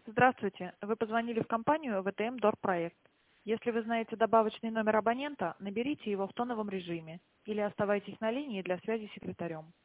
Здравствуйте. Вы позвонили в компанию ВТМ Дорпроект. Если вы знаете добавочный номер абонента, наберите его в тоновом режиме или оставайтесь на линии для связи с секретарем.